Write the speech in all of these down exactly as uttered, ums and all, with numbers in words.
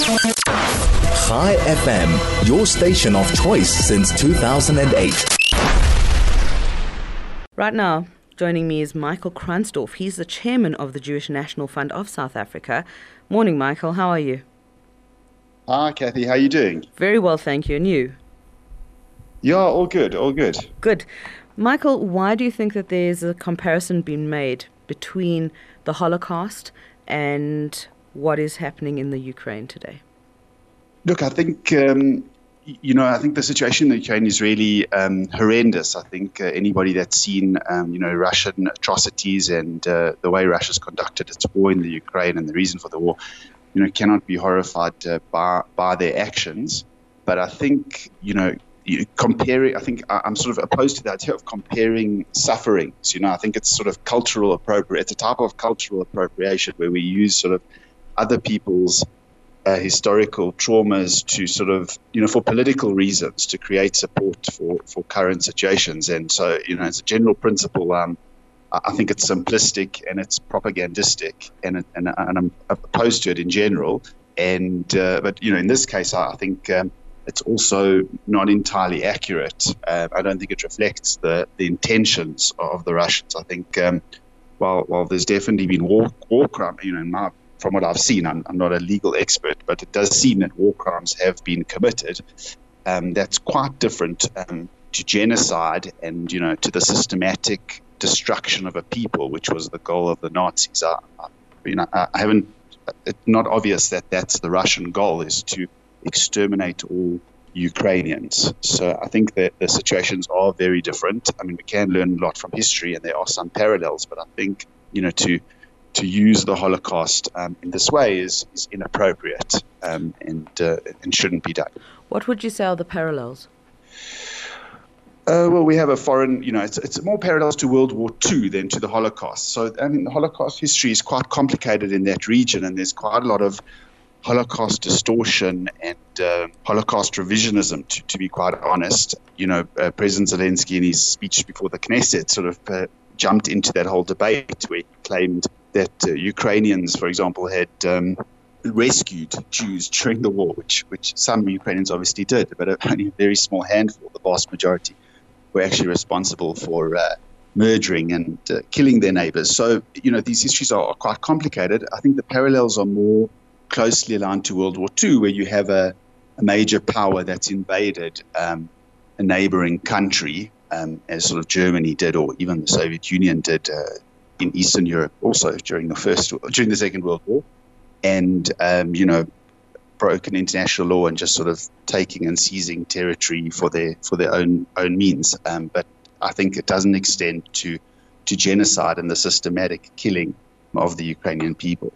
Chai F M, your station of choice since two thousand eight. Right now, joining me is Michael Kranzdorf. He's the chairman of the Jewish National Fund of South Africa. Morning, Michael. How are you? Hi, Kathy. How are you doing? Very well, thank you. And you? Yeah, all good, all good. Good. Michael, why do you think that there's a comparison being made between the Holocaust and what is happening in the Ukraine today? Look, I think, um, you know, I think the situation in the Ukraine is really um, horrendous. I think uh, anybody that's seen, um, you know, Russian atrocities and uh, the way Russia's conducted its war in the Ukraine and the reason for the war, you know, cannot be horrified uh, by, by their actions. But I think, you know, comparing, I think I'm sort of opposed to the idea of comparing sufferings. You know, I think it's sort of cultural appropriate. It's a type of cultural appropriation where we use sort of other people's uh, historical traumas to sort of, you know, for political reasons, to create support for, for current situations. And so, you know, as a general principle, um, I think it's simplistic and it's propagandistic, and and, and I'm opposed to it in general. And uh, but you know, in this case, I think um, it's also not entirely accurate. Uh, I don't think it reflects the, the intentions of the Russians. I think um, while while there's definitely been war war crime, you know, in my, from what I've seen, I'm, I'm not a legal expert, but it does seem that war crimes have been committed. Um, that's quite different um, to genocide and, you know, to the systematic destruction of a people, which was the goal of the Nazis. I, I, you know, I haven't. It's not obvious that that's the Russian goal, is to exterminate all Ukrainians. So I think that the situations are very different. I mean, we can learn a lot from history, and there are some parallels. But I think, you know, to to use the Holocaust um, in this way is, is inappropriate um, and uh, and shouldn't be done. What would you say are the parallels? Uh, well, we have a foreign, you know, it's, it's more parallels to World War Two than to the Holocaust. So, I mean, the Holocaust history is quite complicated in that region, and there's quite a lot of Holocaust distortion and uh, Holocaust revisionism, to, to be quite honest. You know, uh, President Zelensky, in his speech before the Knesset, sort of uh, jumped into that whole debate where he claimed that uh, Ukrainians, for example, had um, rescued Jews during the war, which which some Ukrainians obviously did, but only a very small handful, the vast majority, were actually responsible for uh, murdering and uh, killing their neighbors. So, you know, these histories are, are quite complicated. I think the parallels are more closely aligned to World War Two, where you have a, a major power that's invaded um, a neighboring country, um, as sort of Germany did, or even the Soviet Union did uh, in Eastern Europe also during the first, during the Second World War, and, um, you know, broken international law and just sort of taking and seizing territory for their for their own own means. Um, but I think it doesn't extend to to genocide and the systematic killing of the Ukrainian people.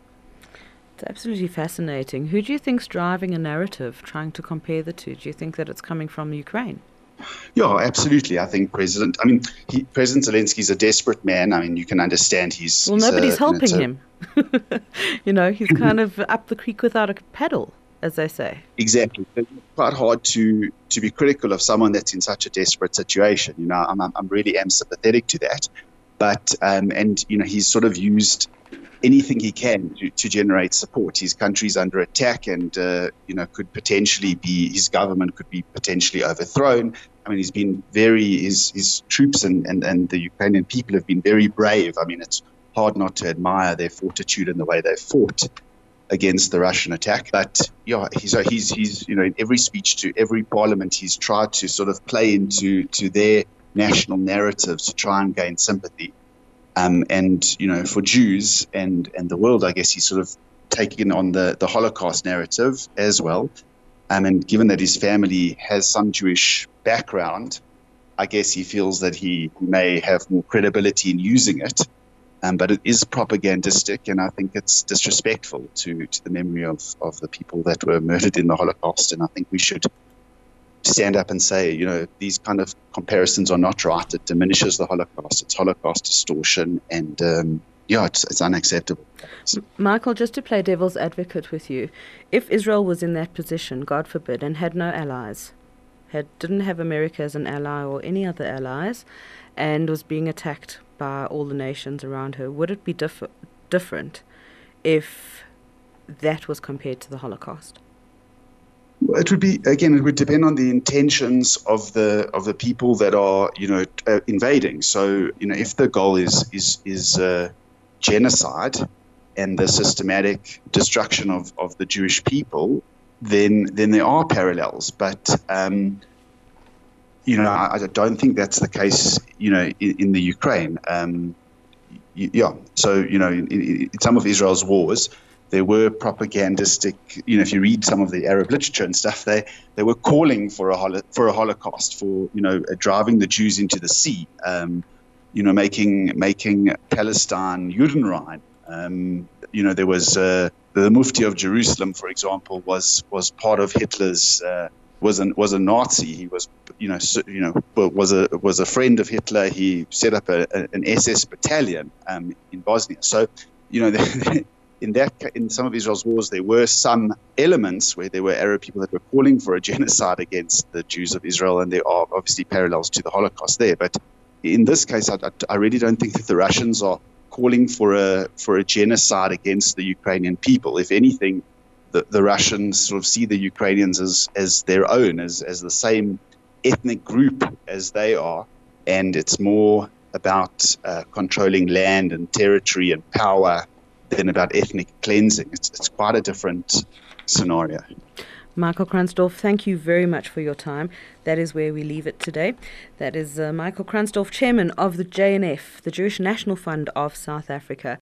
It's absolutely fascinating. Who do you think's driving a narrative trying to compare the two? Do you think that it's coming from Ukraine? Yeah, absolutely. I think President, I mean, he, President Zelensky is a desperate man. I mean, you can understand he's... Well, he's nobody's a, helping you know, him. You know, he's kind of up the creek without a paddle, as they say. Exactly. It's quite hard to, to be critical of someone that's in such a desperate situation. You know, I'm, I'm really am sympathetic to that. But, um, and, you know, he's sort of used anything he can to, to generate support. His country's under attack and, uh, you know, could potentially be, his government could be potentially overthrown. I mean, he's been very, his, his troops and, and, and the Ukrainian people have been very brave. I mean, it's hard not to admire their fortitude and the way they fought against the Russian attack. But, yeah, he's, he's, he's, you know, in every speech to every parliament, he's tried to sort of play into to their national narratives to try and gain sympathy. Um, and, you know, for Jews and, and the world, I guess he's sort of taken on the, the Holocaust narrative as well. Um, and given that his family has some Jewish background, I guess he feels that he may have more credibility in using it. Um, but it is propagandistic, and I think it's disrespectful to, to the memory of, of the people that were murdered in the Holocaust. And I think we should stand up and say, you know, these kind of comparisons are not right. It diminishes the Holocaust. It's Holocaust distortion, and um, yeah, it's, it's unacceptable. Michael, just to play devil's advocate with you, if Israel was in that position, God forbid, and had no allies, had didn't have America as an ally or any other allies, and was being attacked by all the nations around her, would it be diff- different if that was compared to the Holocaust? It would be, again, it would depend on the intentions of the of the people that are, you know, uh, invading. So, you know, if the goal is is is uh, genocide and the systematic destruction of, of the Jewish people, then then there are parallels. But um, you know, I, I don't think that's the case, you know, in, in the Ukraine. Um, yeah. So, you know, in, in some of Israel's wars, there were propagandistic, you know, if you read some of the Arab literature and stuff, they, they were calling for a holo- for a Holocaust, for, you know, uh, driving the Jews into the sea, um, you know, making making Palestine Judenrein. Um, you know, there was uh, the Mufti of Jerusalem, for example, was was part of Hitler's uh, was an was a Nazi. He was, you know, so, you know, was a was a friend of Hitler. He set up a, a, an S S battalion um, in Bosnia. So, you know. The, In that, in some of Israel's wars, there were some elements where there were Arab people that were calling for a genocide against the Jews of Israel, and there are obviously parallels to the Holocaust there. But in this case, I, I really don't think that the Russians are calling for a for a genocide against the Ukrainian people. If anything, the, the Russians sort of see the Ukrainians as as their own, as as the same ethnic group as they are, and it's more about uh, controlling land and territory and power than about ethnic cleansing. It's, it's quite a different scenario. Michael Krunsdorff, thank you very much for your time. That is where we leave it today. That is uh, Michael Krunsdorff, Chairman of the J N F, the Jewish National Fund of South Africa.